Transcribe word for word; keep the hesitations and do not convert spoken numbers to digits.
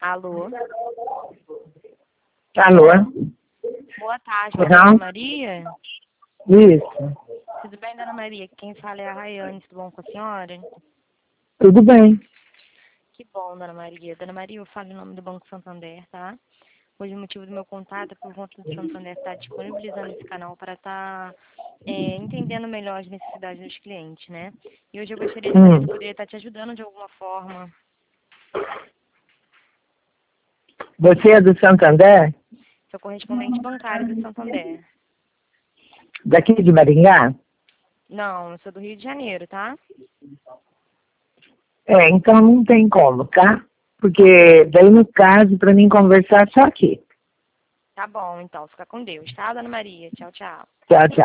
Alô? Alô? Boa tarde, Não? Dona Maria. Isso. Tudo bem, Dona Maria? Quem fala é a Rayane, tudo bom com a senhora? Tudo bem. Que bom, Dona Maria. Dona Maria, eu falo em nome do Banco Santander, tá? Hoje o motivo do meu contato é por conta do Santander estar disponibilizando esse canal para estar é, entendendo melhor as necessidades dos clientes, né? E hoje eu gostaria de saber Hum. se eu poderia estar te ajudando de alguma forma. Você é do Santander? Sou correspondente bancário do Santander. Daqui de Maringá? Não, eu sou do Rio de Janeiro, tá? É, então não tem como, tá? Porque daí no caso, para mim conversar só aqui. Tá bom, então. Fica com Deus, tá, Dona Maria? Tchau, tchau. Tchau, tchau.